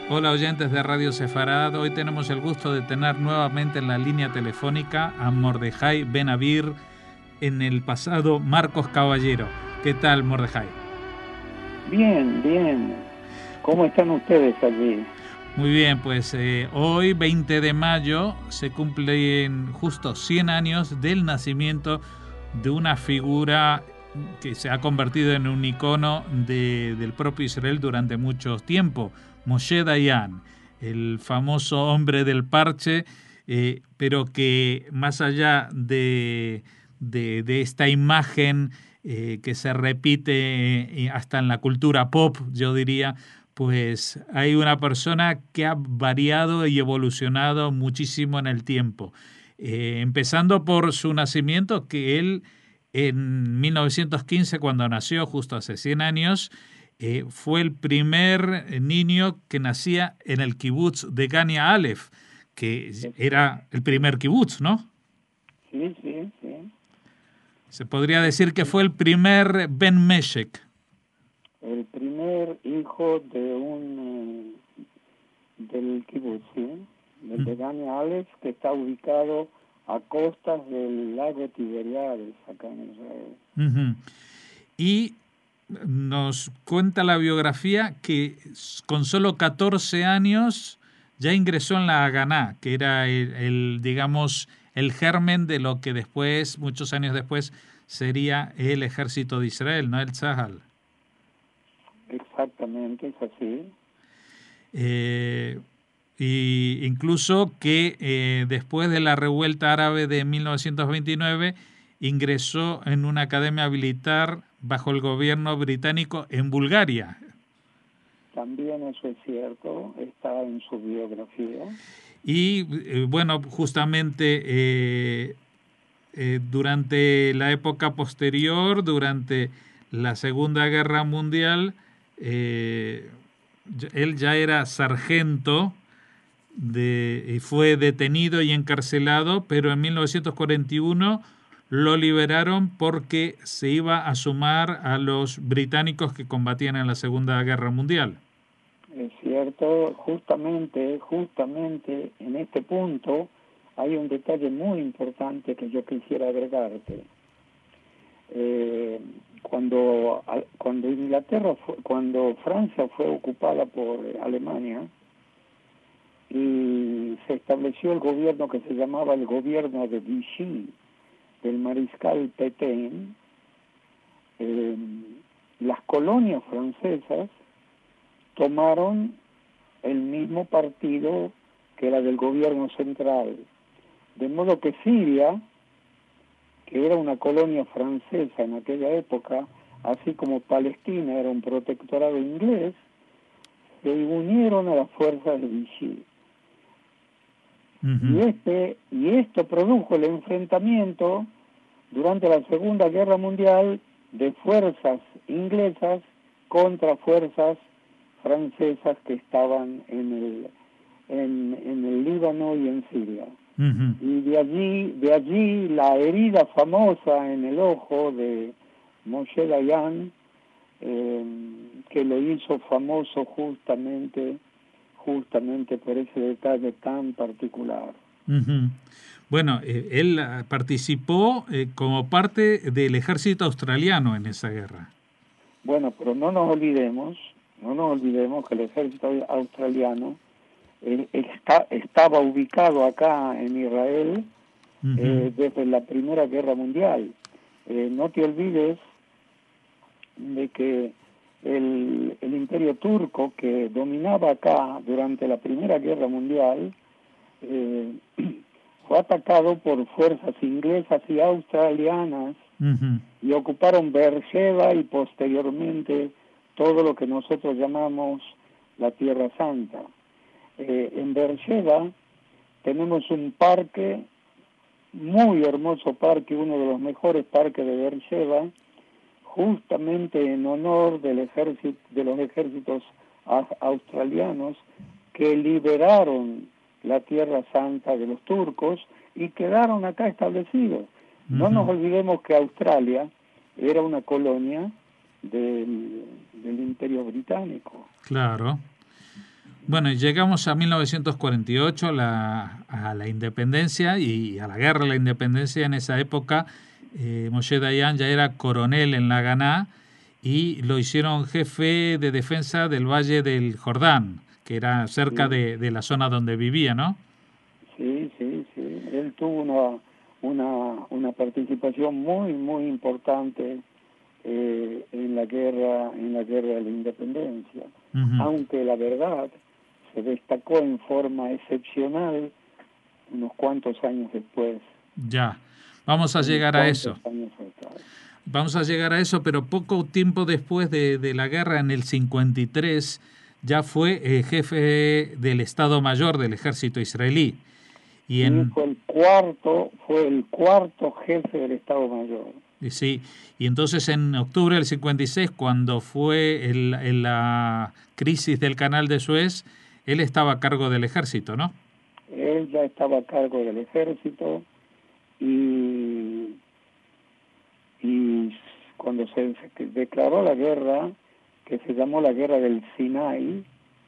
Hola oyentes de Radio Sefarad, hoy tenemos el gusto de tener nuevamente en la línea telefónica a Mordejai Ben-Avir, en el pasado Marcos Caballero. ¿Qué tal, Mordejai? Bien, bien. ¿Cómo están ustedes allí? Muy bien, pues hoy 20 de mayo se cumplen justo 100 años del nacimiento de una figura que se ha convertido en un icono del propio Israel durante mucho tiempo, Moshe Dayan, el famoso hombre del parche, pero que más allá de esta imagen que se repite hasta en la cultura pop, yo diría, pues hay una persona que ha variado y evolucionado muchísimo en el tiempo. Empezando por su nacimiento, que él en 1915, cuando nació, justo hace 100 años, fue el primer niño que nacía en el kibutz de Gania Aleph, que era el primer kibutz, ¿no? Sí, sí, sí. Se podría decir que fue el primer Ben Meshek. El primer hijo de del kibutz, ¿sí? Del de Gani Aleph, que está ubicado a costas del lago Tiberiades, acá en Israel. Y nos cuenta la biografía que con solo 14 años ya ingresó en la Haganá, que era digamos, el germen de lo que después, muchos años después, sería el ejército de Israel, ¿no? El Tzahal. Exactamente, es así. Y incluso que después de la revuelta árabe de 1929 ingresó en una academia militar bajo el gobierno británico en Bulgaria. También eso es cierto, está en su biografía. Y bueno, justamente durante la época posterior, durante la Segunda Guerra Mundial, él ya era sargento y fue detenido y encarcelado, pero en 1941 lo liberaron porque se iba a sumar a los británicos que combatían en la Segunda Guerra Mundial. Es cierto, justamente en este punto hay un detalle muy importante que yo quisiera agregarte. Cuando cuando Francia fue ocupada por Alemania y se estableció el gobierno que se llamaba el gobierno de Vichy, del mariscal Pétain, las colonias francesas tomaron el mismo partido que era del gobierno central, de modo que Siria, que era una colonia francesa en aquella época, así como Palestina era un protectorado inglés, se unieron a las fuerzas de Vichy. Y esto produjo el enfrentamiento durante la Segunda Guerra Mundial de fuerzas inglesas contra fuerzas francesas que estaban en el Líbano y en Siria. Y de allí la herida famosa en el ojo de Moshe Dayan, que lo hizo famoso justamente por ese detalle tan particular. Bueno, él participó como parte del ejército australiano en esa guerra. Bueno, pero no nos olvidemos que el ejército australiano estaba ubicado acá en Israel desde la Primera Guerra Mundial. No te olvides de que el imperio turco que dominaba acá durante la Primera Guerra Mundial fue atacado por fuerzas inglesas y australianas y ocuparon Beersheba y posteriormente todo lo que nosotros llamamos la Tierra Santa. En Beersheba tenemos un parque, muy hermoso parque, uno de los mejores parques de Beersheba, justamente en honor de los ejércitos australianos que liberaron la Tierra Santa de los turcos y quedaron acá establecidos. No nos olvidemos que Australia era una colonia del Imperio Británico. Claro. Bueno, y llegamos a 1948, a la independencia y a la guerra de la independencia. En esa época, Moshe Dayan ya era coronel en la Haganá y lo hicieron jefe de defensa del Valle del Jordán, que era cerca Sí, de la zona donde vivía, ¿no? sí, sí, sí. Él tuvo una participación muy, muy importante en la guerra de la independencia. Ujú. Aunque la verdad se destacó en forma excepcional unos cuantos años después, Ya, vamos a unos llegar a cuantos eso. años atrás. Vamos a llegar a eso, pero poco tiempo después de la guerra, en el 53, ya fue jefe del Estado Mayor del ejército israelí. Y Sí, en fue el cuarto jefe del Estado Mayor. sí, y entonces en octubre del 56, cuando fue la crisis del Canal de Suez, él estaba a cargo del ejército, ¿no? Él ya estaba a cargo del ejército y, y cuando se declaró la guerra, que se llamó la guerra del Sinai,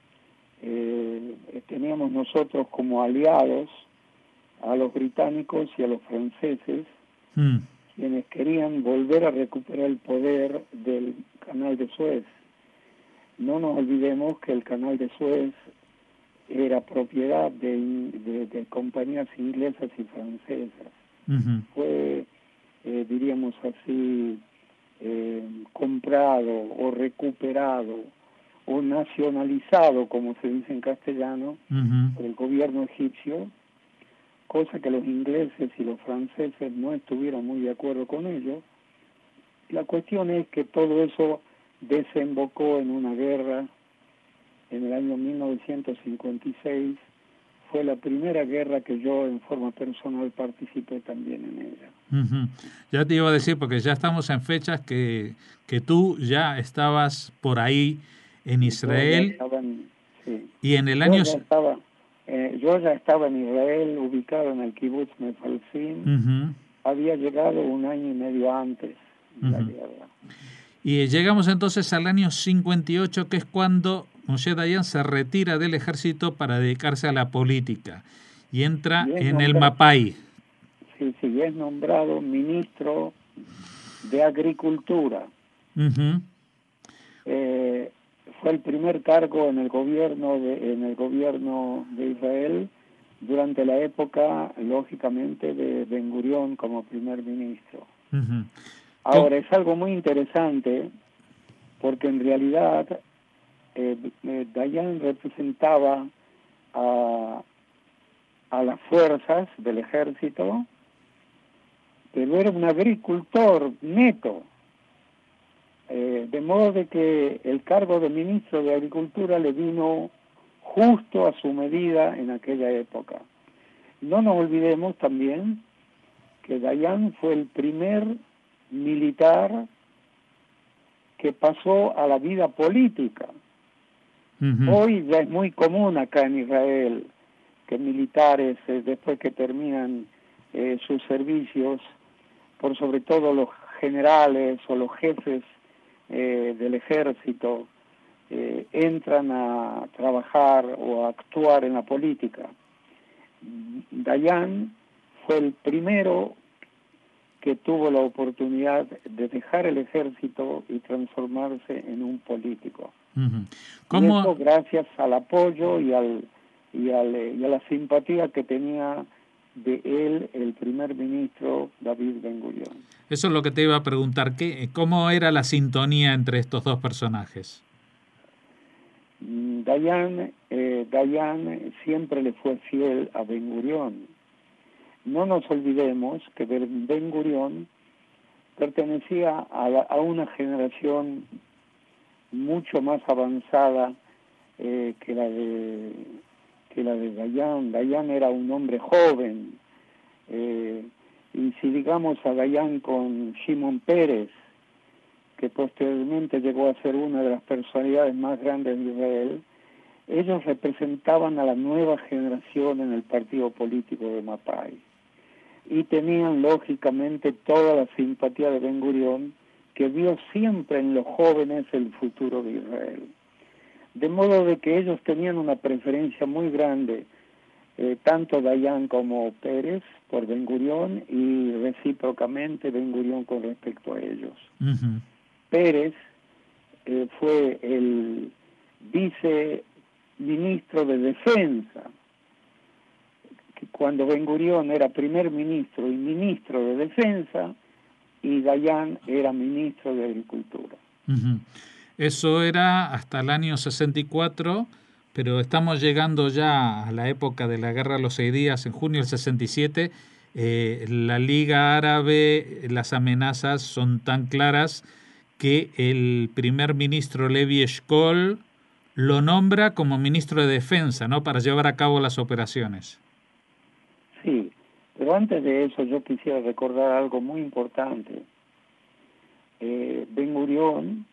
teníamos nosotros como aliados a los británicos y a los franceses, Mm, quienes querían volver a recuperar el poder del Canal de Suez. No nos olvidemos que el Canal de Suez era propiedad de compañías inglesas y francesas. ujú. Fue, diríamos así, comprado o recuperado o nacionalizado, como se dice en castellano, Ujú. por el gobierno egipcio, cosa que los ingleses y los franceses no estuvieron muy de acuerdo con ello. La cuestión es que todo eso desembocó en una guerra en el año 1956. Fue la primera guerra que yo en forma personal participé también en ella. Ujú. Ya te iba a decir, porque ya estamos en fechas que tú ya estabas por ahí en Yo ya Israel estaba en, sí, y en el yo año... ya estaba, yo ya estaba en Israel, ubicado en el kibbutz Mefalsim. Ujú, Había llegado un año y medio antes de la ujú. guerra. Y llegamos entonces al año 58, que es cuando Moshe Dayan se retira del ejército para dedicarse a la política y entra Y es en el nombrado, MAPAI. sí, sí, es nombrado ministro de Agricultura. Ujú, Eh, Fue el primer cargo en el gobierno de Israel durante la época, lógicamente, de Ben Gurión como primer ministro. ujú. Ahora, es algo muy interesante porque en realidad Dayan representaba a, a las fuerzas del ejército, pero era un agricultor neto. De modo de que el cargo de ministro de Agricultura le vino justo a su medida en aquella época. No nos olvidemos también que Dayan fue el primer militar que pasó a la vida política. Ujú, Hoy ya es muy común acá en Israel que militares, después que terminan sus servicios, por sobre todo los generales o los jefes del ejército, entran a trabajar o a actuar en la política. Dayan fue el primero que tuvo la oportunidad de dejar el ejército y transformarse en un político. ujú. Y eso ¿Cómo, gracias al apoyo y a la simpatía que tenía de él el primer ministro David Ben-Gurión. eso es lo que te iba a preguntar, ¿cómo era la sintonía entre estos dos personajes? Dayan siempre le fue fiel a Ben-Gurión. No nos olvidemos que Ben-Gurión pertenecía a una generación mucho más avanzada que la de Dayan. Dayan era un hombre joven, y si digamos a Dayan con Shimon Peres, que posteriormente llegó a ser una de las personalidades más grandes de Israel, ellos representaban a la nueva generación en el partido político de Mapai y tenían lógicamente toda la simpatía de Ben Gurión, que vio siempre en los jóvenes el futuro de Israel. de modo de que ellos tenían una preferencia muy grande, tanto Dayan como Pérez por Ben Gurión y recíprocamente Ben Gurión con respecto a ellos. Uh-huh. Pérez fue el viceministro de Defensa, que cuando Ben Gurión era primer ministro y ministro de Defensa, y Dayan era ministro de Agricultura. Uh-huh. Eso era hasta el año 64, pero estamos llegando ya a la época de la Guerra de los 6 días, en junio del 67. La Liga Árabe, las amenazas son tan claras que el primer ministro Levi Eshkol lo nombra como ministro de Defensa, ¿no?, para llevar a cabo las operaciones. Sí, pero antes de eso yo quisiera recordar algo muy importante. Ben Gurión,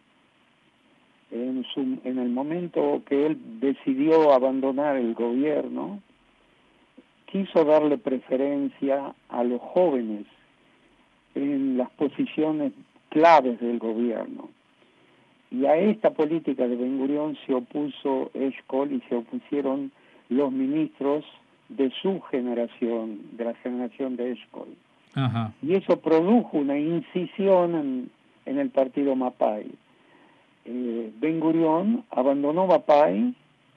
en el momento que él decidió abandonar el gobierno, quiso darle preferencia a los jóvenes en las posiciones claves del gobierno. Y a esta política de Ben Gurión se opuso Eshkol y se opusieron los ministros de su generación, de la generación de Eshkol. Ajá. Y eso produjo una incisión en el partido Mapai. Ben Gurión abandonó Mapai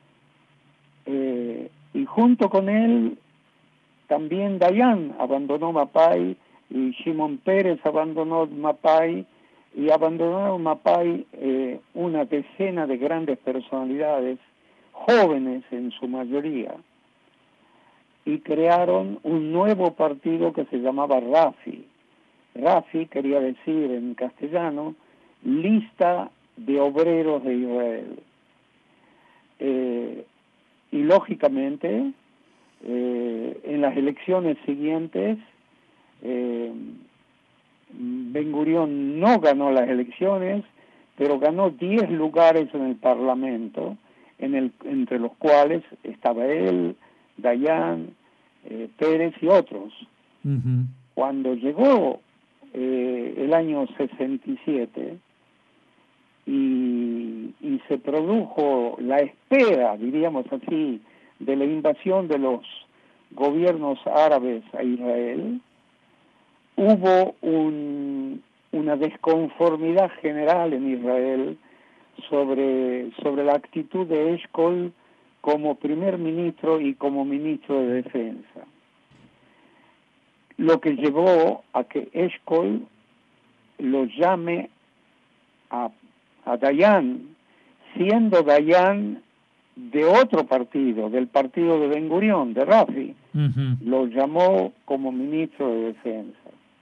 y junto con él también Dayan abandonó Mapai y Shimon Pérez abandonó Mapai y abandonaron Mapai una decena de grandes personalidades, jóvenes en su mayoría, y crearon un nuevo partido que se llamaba Rafi. Rafi quería decir en castellano Lista de Obreros de Israel. Y lógicamente en las elecciones siguientes Ben Gurión no ganó las elecciones, pero ganó 10 lugares en el Parlamento, entre los cuales estaba él, Dayan, Pérez y otros. Uh-huh. Cuando llegó el año 67 y se produjo la espera, diríamos así, de la invasión de los gobiernos árabes a Israel, hubo una desconformidad general en Israel sobre la actitud de Eshkol como primer ministro y como ministro de Defensa. Lo que llevó a que Eshkol lo llame a Dayan, siendo Dayan de otro partido, del partido de Ben Gurión, de Rafi, uh-huh. Lo llamó como ministro de Defensa.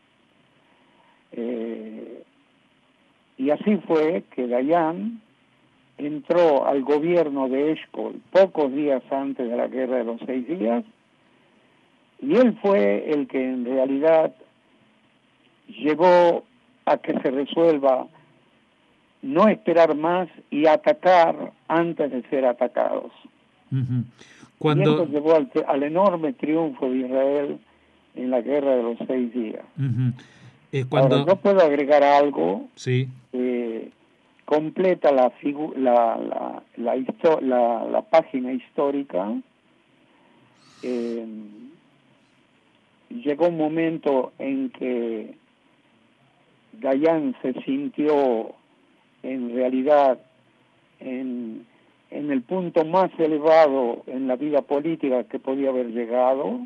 Y así fue que Dayan entró al gobierno de Eshkol pocos días antes de la Guerra de los 6 días, y él fue el que en realidad llevó a que se resuelva no esperar más y atacar antes de ser atacados. Uh-huh. Y esto llevó al enorme triunfo de Israel en la Guerra de los 6 días. Uh-huh. Ahora, yo puedo agregar algo sí. que completa la página histórica. Llegó un momento en que Dayan se sintió en realidad en el punto más elevado en la vida política que podía haber llegado,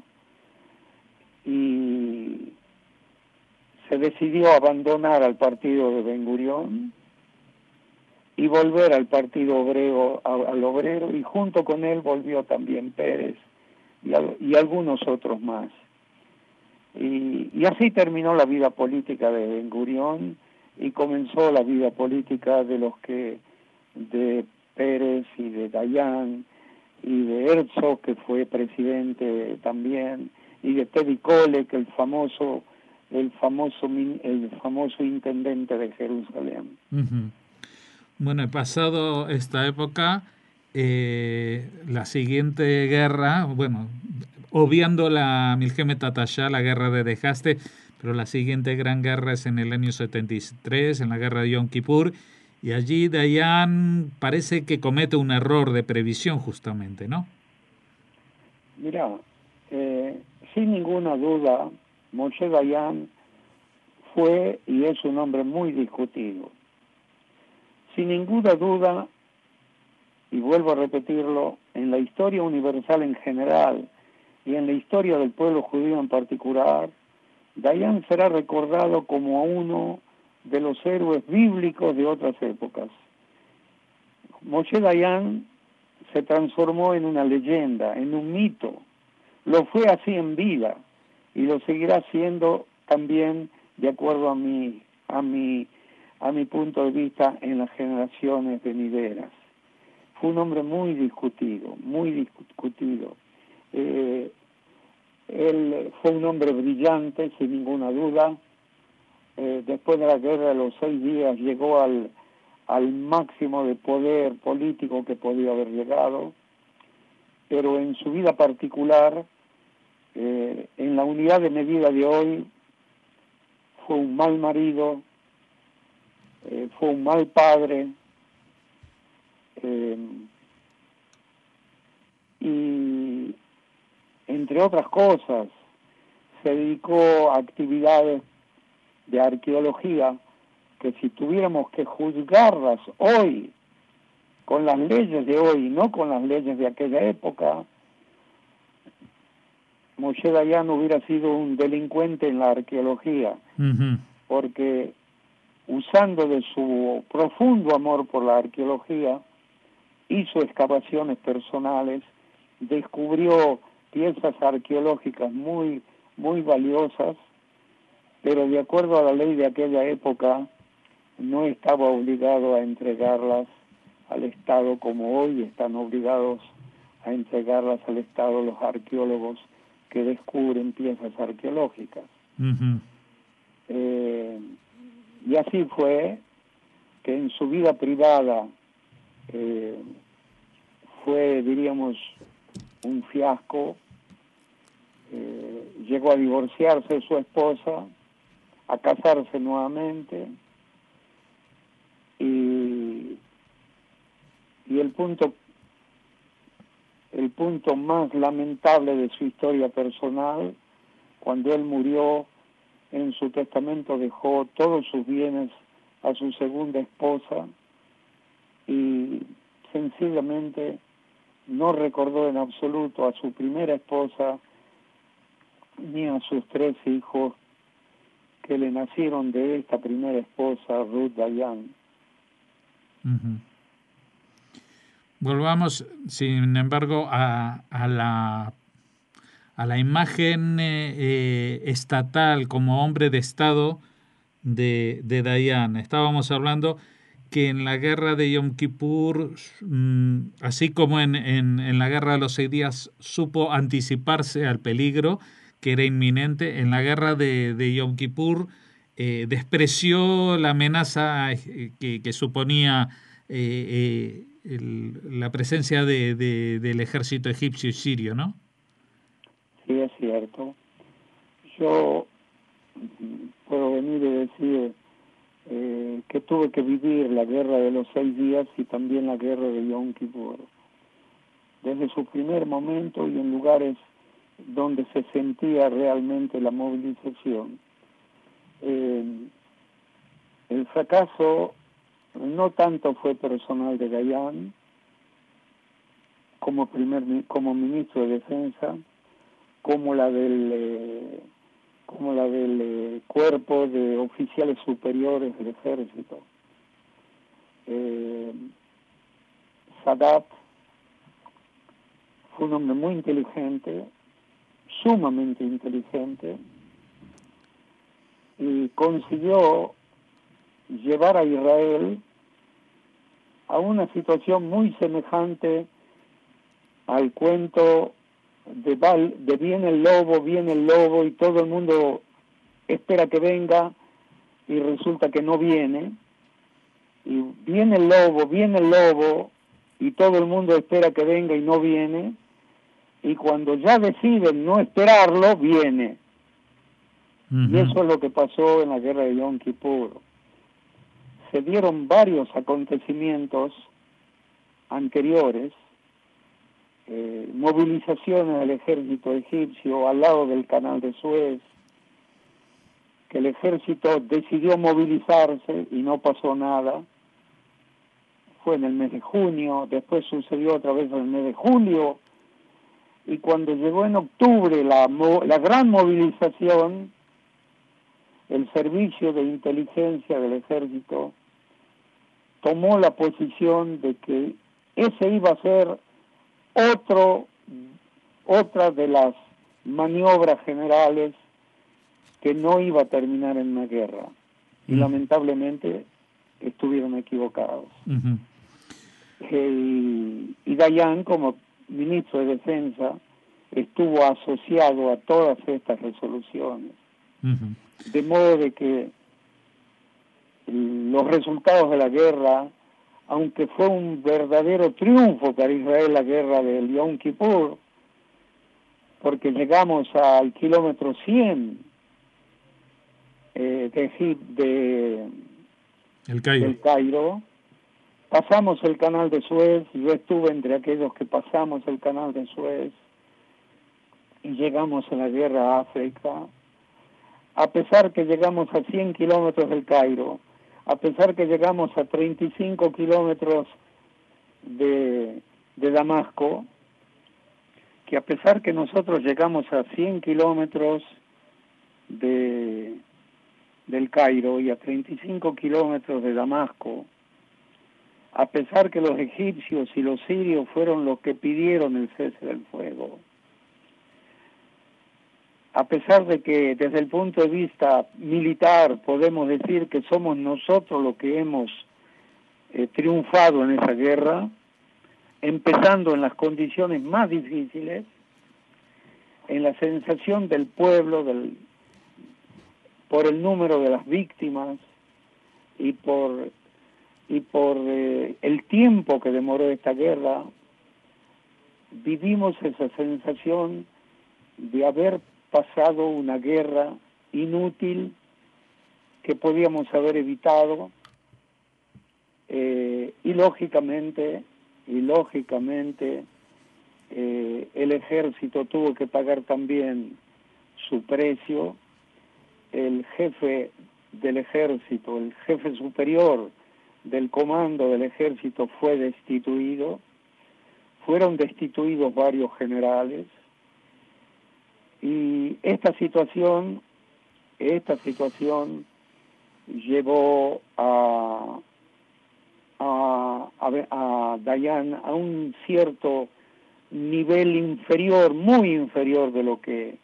y se decidió abandonar al partido de Ben Gurión y volver al partido obrero, al obrero, y junto con él volvió también Pérez y algunos otros más. Y así terminó la vida política de Ben Gurión y comenzó la vida política de Pérez y de Dayan y de Herzog, que fue presidente también, y de Teddy Kollek, el famoso intendente de Jerusalén. Uh-huh. Bueno, pasado esta época, la siguiente guerra, bueno, obviando la Milhemet HaTashah, la guerra de Desgaste, pero la siguiente gran guerra es en el año 73, en la guerra de Yom Kippur, Y allí Dayan parece que comete un error de previsión justamente, ¿no? Mira, sin ninguna duda, Moshe Dayan fue y es un hombre muy discutido. Sin ninguna duda, y vuelvo a repetirlo, en la historia universal en general y en la historia del pueblo judío en particular, Dayan será recordado como uno de los héroes bíblicos de otras épocas. Moshe Dayan se transformó en una leyenda, en un mito. Lo fue así en vida y lo seguirá siendo también de acuerdo a mi punto de vista en las generaciones venideras. Fue un hombre muy discutido, muy discutido. Él fue un hombre brillante, sin ninguna duda. Después de la guerra de los 6 días llegó al máximo de poder político que podía haber llegado, pero en su vida particular, en la unidad de medida de hoy, fue un mal marido, fue un mal padre, y entre otras cosas se dedicó a actividades de arqueología que si tuviéramos que juzgarlas hoy con las leyes de hoy, no con las leyes de aquella época, Moshe Dayan hubiera sido un delincuente en la arqueología, porque usando de su profundo amor por la arqueología, hizo excavaciones personales, descubrió piezas arqueológicas muy, muy valiosas, pero de acuerdo a la ley de aquella época, no estaba obligado a entregarlas al Estado como hoy están obligados a entregarlas al Estado los arqueólogos que descubren piezas arqueológicas. Y así fue que en su vida privada fue, diríamos, un fiasco. Llegó a divorciarse de su esposa, a casarse nuevamente, y el punto más lamentable de su historia personal, cuando él murió, en su testamento dejó todos sus bienes a su segunda esposa y sencillamente no recordó en absoluto a su primera esposa ni a sus 3 hijos que le nacieron de esta primera esposa, Ruth Dayan. Volvamos, sin embargo, a la imagen estatal como hombre de Estado de Dayan. Estábamos hablando que en la guerra de Yom Kippur, así como en la guerra de los 6 días, supo anticiparse al peligro que era inminente. En la guerra de Yom Kippur despreció la amenaza que suponía la presencia del ejército egipcio y sirio, ¿no? Sí, es cierto. Yo puedo venir y decir que tuve que vivir la guerra de los 6 días y también la guerra de Yom Kippur. Desde su primer momento y en lugares donde se sentía realmente la movilización. El fracaso no tanto fue personal de Dayan como ministro de Defensa, como la del cuerpo de oficiales superiores del ejército. Sadat fue un hombre muy inteligente, sumamente inteligente, y consiguió llevar a Israel a una situación muy semejante al cuento de viene el lobo y todo el mundo espera que venga y resulta que no viene, y viene el lobo y todo el mundo espera que venga y no viene, y cuando ya deciden no esperarlo, viene. Y eso es lo que pasó en la guerra de Yom Kippur. se dieron varios acontecimientos anteriores, movilizaciones del ejército egipcio al lado del canal de Suez, que el ejército decidió movilizarse y no pasó nada. Fue en el mes de junio, después sucedió otra vez en el mes de julio, y cuando llegó en octubre la gran movilización, el servicio de inteligencia del ejército tomó la posición de que ese iba a ser otra de las maniobras generales que no iba a terminar en una guerra. Y lamentablemente estuvieron equivocados. Y Dayan, como ministro de Defensa, estuvo asociado a todas estas resoluciones. De modo de que los resultados de la guerra, aunque fue un verdadero triunfo para Israel la guerra del Yom Kippur, porque llegamos al kilómetro 100 del Cairo, pasamos el canal de Suez, yo estuve entre aquellos que pasamos el canal de Suez y llegamos a la guerra a África, a pesar que llegamos a 100 kilómetros del Cairo, a pesar que llegamos a 35 kilómetros de Damasco, que a pesar que nosotros llegamos a 100 kilómetros del Cairo y a 35 kilómetros de Damasco, a pesar que los egipcios y los sirios fueron los que pidieron el cese del fuego, a pesar de que desde el punto de vista militar podemos decir que somos nosotros los que hemos triunfado en esa guerra, empezando en las condiciones más difíciles, en la sensación del pueblo, por el número de las víctimas y por el tiempo que demoró esta guerra, vivimos esa sensación de haber pasado una guerra inútil que podíamos haber evitado, y lógicamente el ejército tuvo que pagar también su precio. El jefe del ejército, el jefe superior del comando del ejército fue destituido, fueron destituidos varios generales, y esta situación llevó a Dayan a un cierto nivel inferior, muy inferior de lo que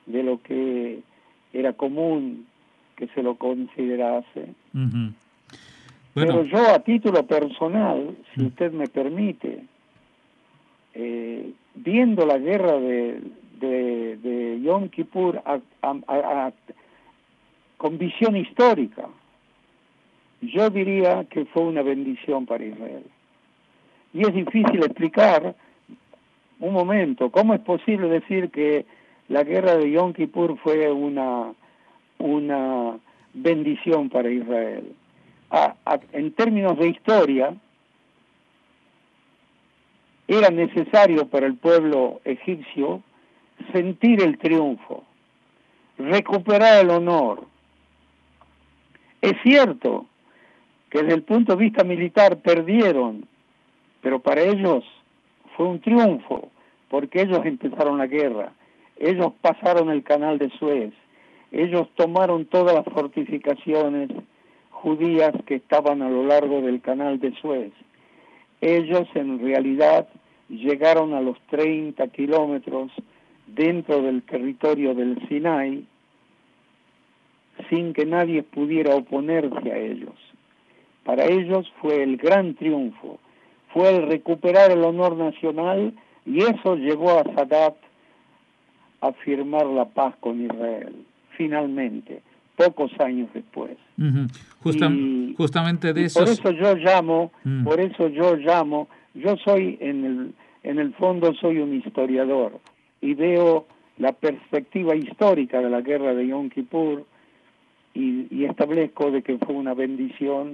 era común que se lo considerase. Bueno. Pero yo, a título personal, si usted me permite, viendo la guerra de Yom Kippur con visión histórica, yo diría que fue una bendición para Israel. Y es difícil explicar, un momento, cómo es posible decir que la guerra de Yom Kippur fue una bendición para Israel. En términos de historia, era necesario para el pueblo egipcio sentir el triunfo, recuperar el honor. Es cierto que desde el punto de vista militar perdieron, pero para ellos fue un triunfo, porque ellos empezaron la guerra, ellos pasaron el canal de Suez, ellos tomaron todas las fortificaciones judías que estaban a lo largo del canal de Suez. Ellos en realidad llegaron a los 30 kilómetros dentro del territorio del Sinai sin que nadie pudiera oponerse a ellos. Para ellos fue el gran triunfo, fue el recuperar el honor nacional, y eso llevó a Sadat a firmar la paz con Israel, finalmente, pocos años después. Justamente de eso. Por eso yo llamo, yo soy en el fondo soy un historiador y veo la perspectiva histórica de la guerra de Yom Kippur y establezco de que fue una bendición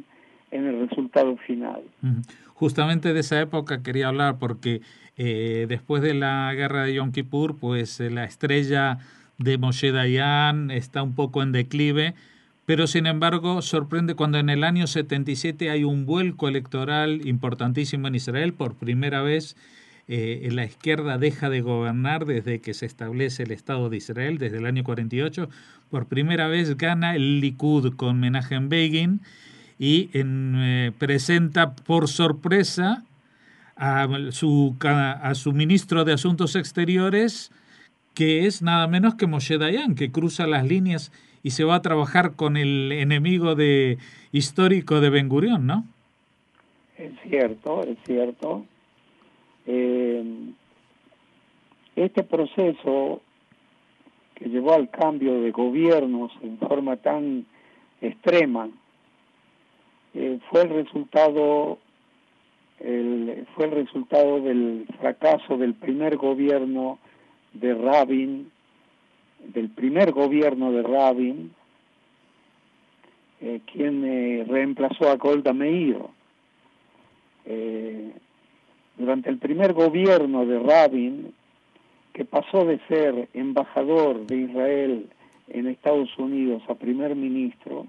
en el resultado final. Justamente de esa época quería hablar porque después de la guerra de Yom Kippur, pues la estrella de Moshe Dayan está un poco en declive, pero sin embargo sorprende cuando en el año 77 hay un vuelco electoral importantísimo en Israel. Por primera vez la izquierda deja de gobernar desde que se establece el Estado de Israel, desde el año 48. Por primera vez gana el Likud con Menachem Begin y presenta por sorpresa a su ministro de Asuntos Exteriores, que es nada menos que Moshe Dayan, que cruza las líneas y se va a trabajar con el enemigo histórico de Ben Gurión, ¿no? Es cierto, es cierto. Este proceso que llevó al cambio de gobiernos en forma tan extrema fue el resultado del fracaso del primer gobierno de Rabin, quien reemplazó a Golda Meir. Durante el primer gobierno de Rabin, que pasó de ser embajador de Israel en Estados Unidos a primer ministro,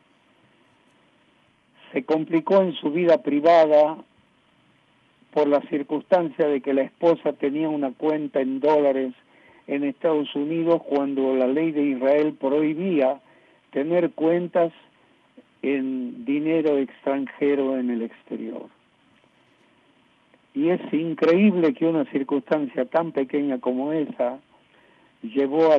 se complicó en su vida privada por la circunstancia de que la esposa tenía una cuenta en dólares en Estados Unidos cuando la ley de Israel prohibía tener cuentas en dinero extranjero en el exterior. Y es increíble que una circunstancia tan pequeña como esa llevó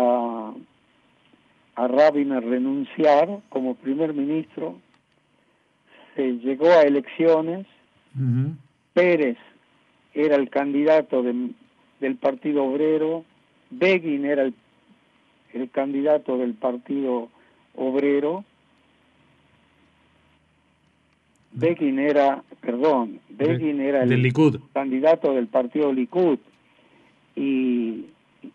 a Rabin a renunciar como primer ministro. Se llegó a elecciones. Pérez era el candidato del Partido Obrero, Begin era el candidato del Partido Obrero, Begin era el Likud. Candidato del Partido Likud y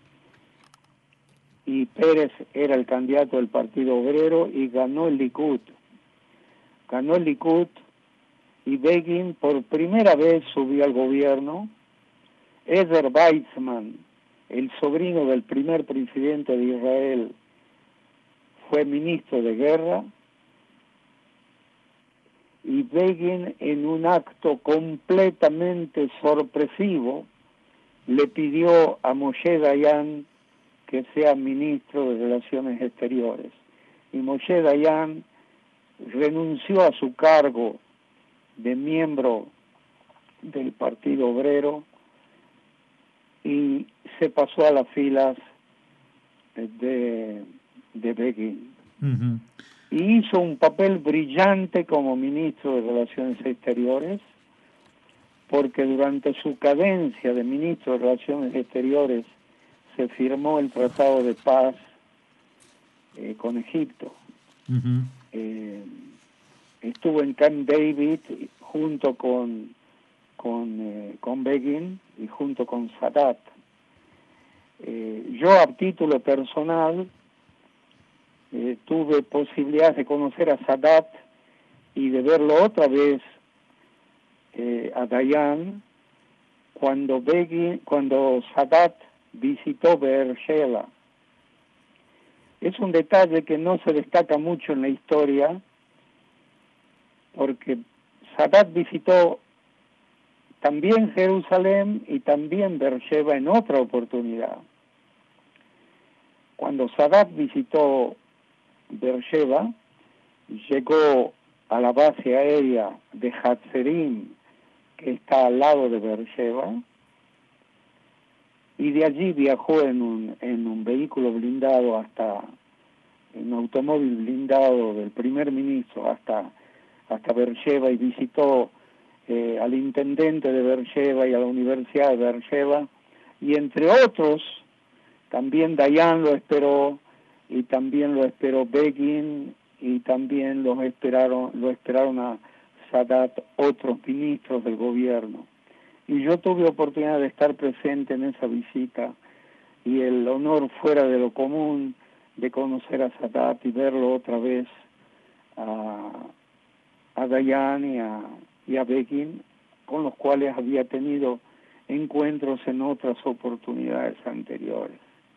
Pérez era el candidato del Partido Obrero y ganó el Likud. Y Begin por primera vez subió al gobierno. Ezer Weizmann, el sobrino del primer presidente de Israel, fue ministro de guerra. Y Begin, en un acto completamente sorpresivo, le pidió a Moshe Dayan que sea ministro de Relaciones Exteriores. Y Moshe Dayan renunció a su cargo de miembro del Partido Obrero y se pasó a las filas de Begin. Y hizo un papel brillante como ministro de Relaciones Exteriores, porque durante su cadencia de ministro de Relaciones Exteriores se firmó el Tratado de Paz con Egipto. Estuvo en Camp David junto con Begin y junto con Sadat. Yo a título personal tuve posibilidad de conocer a Sadat y de verlo otra vez a Dayan cuando Sadat visitó Beersheba. Es un detalle que no se destaca mucho en la historia, porque Sadat visitó también Jerusalén y también Beersheba en otra oportunidad. Cuando Sadat visitó Beersheba, llegó a la base aérea de Hatzerim, que está al lado de Beersheba, y de allí viajó en un vehículo blindado en un automóvil blindado del primer ministro hasta Beersheba y visitó al intendente de Beersheba y a la Universidad de Beersheba, y entre otros también Dayan lo esperó, y también lo esperó Begin, y también lo esperaron a Sadat otros ministros del gobierno. Y yo tuve oportunidad de estar presente en esa visita, y el honor fuera de lo común de conocer a Sadat y verlo otra vez a Dayan y a Begin, con los cuales había tenido encuentros en otras oportunidades anteriores.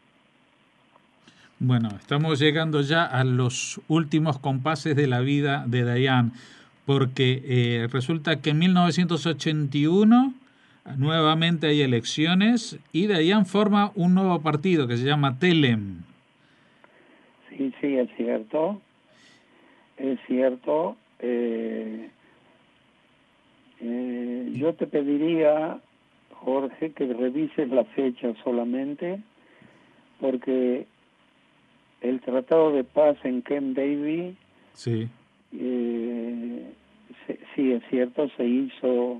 Bueno, estamos llegando ya a los últimos compases de la vida de Dayan, porque resulta que en 1981 nuevamente hay elecciones y Dayan forma un nuevo partido que se llama Telem. Sí, es cierto. Es cierto. Yo te pediría, Jorge, que revises la fecha solamente, porque el Tratado de Paz en Camp David, sí, sí es cierto, se hizo.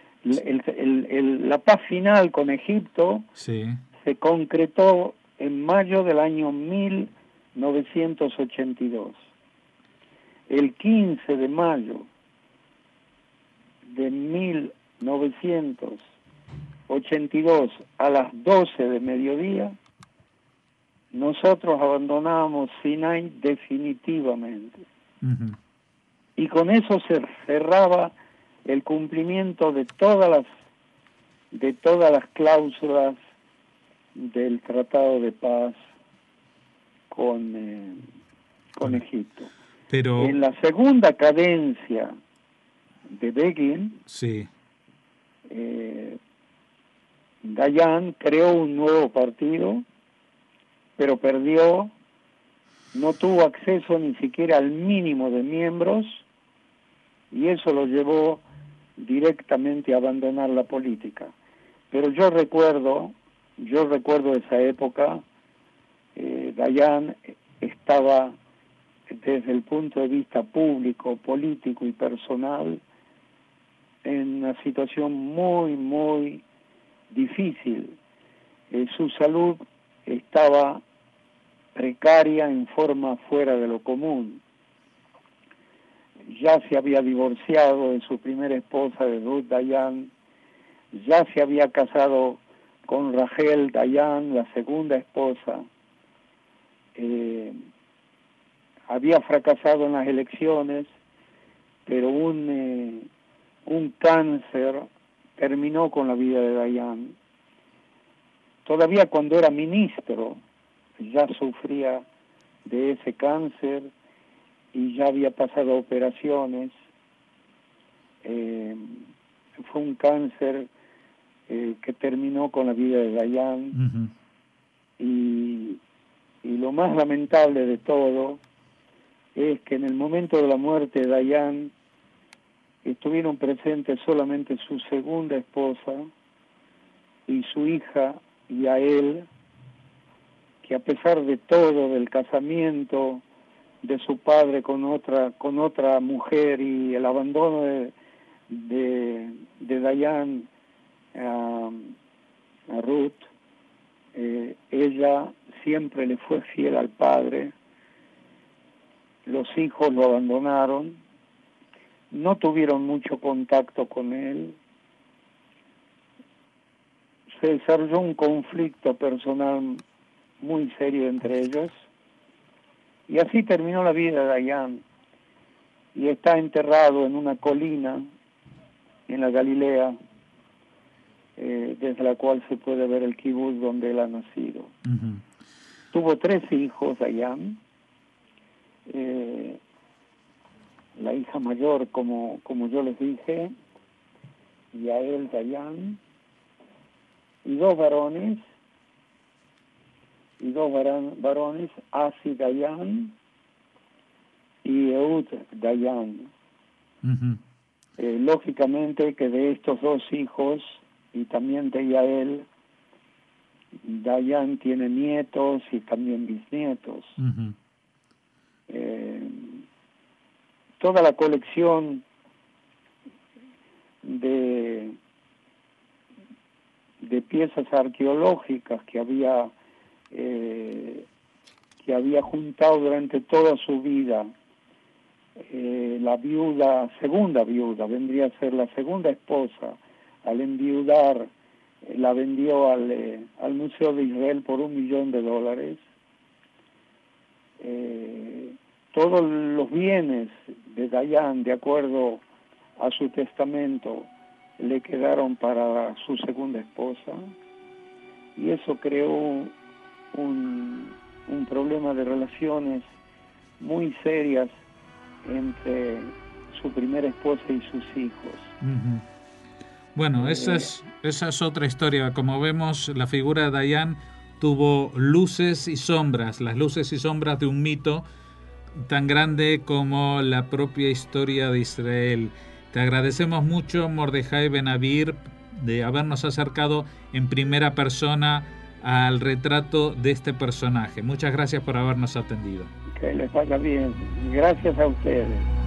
La paz final con Egipto sí, se concretó en mayo del año 1982. El 15 de mayo de 1982 a las 12 de mediodía, nosotros abandonábamos Sinai definitivamente. uh-huh. Y con eso se cerraba el cumplimiento de todas las cláusulas del Tratado de Paz con Egipto. Pero en la segunda cadencia de Begin, sí, Dayan creó un nuevo partido, pero perdió, no tuvo acceso ni siquiera al mínimo de miembros, y eso lo llevó directamente a abandonar la política. Pero yo recuerdo esa época. Dayan estaba, desde el punto de vista público, político y personal, en una situación muy, muy difícil. Su salud estaba precaria en forma fuera de lo común. Ya se había divorciado de su primera esposa, de Ruth Dayan, ya se había casado con Rachel Dayan, la segunda esposa. Había fracasado en las elecciones, pero un cáncer terminó con la vida de Dayan. Todavía cuando era ministro ya sufría de ese cáncer y ya había pasado operaciones. Fue un cáncer que terminó con la vida de Dayan. uh-huh. Y lo más lamentable de todo es que en el momento de la muerte de Dayan estuvieron presentes solamente su segunda esposa y su hija y a él, que a pesar de todo, del casamiento de su padre con otra mujer y el abandono de Dayan a Ruth, ella siempre le fue fiel al padre. Los hijos lo abandonaron, no tuvieron mucho contacto con él. Se desarrolló un conflicto personal muy serio entre ellos, y así terminó la vida de Dayan, y está enterrado en una colina en la Galilea, desde la cual se puede ver el kibutz donde él ha nacido. Uh-huh. Tuvo 3 hijos, Dayan. La hija mayor, como yo les dije, y a él, Dayan, y 2 varones, Asi Dayan y Ehud Dayan. Uh-huh. Lógicamente que de estos 2 hijos, y también de Yael, Dayan tiene nietos y también bisnietos. Uh-huh. Toda la colección de piezas arqueológicas que había juntado durante toda su vida, la segunda viuda, vendría a ser la segunda esposa, al enviudar, la vendió al Museo de Israel por $1 millón. todos los bienes de Dayan, de acuerdo a su testamento, le quedaron para su segunda esposa, y eso creó un problema de relaciones muy serias entre su primera esposa y sus hijos. Uh-huh. Bueno, esa es otra historia. Como vemos, la figura de Dayan tuvo luces y sombras, las luces y sombras de un mito tan grande como la propia historia de Israel. Te agradecemos mucho, Mordejai Ben-Avir, de habernos acercado en primera persona al retrato de este personaje. Muchas gracias por habernos atendido. Que les vaya bien. Gracias a ustedes.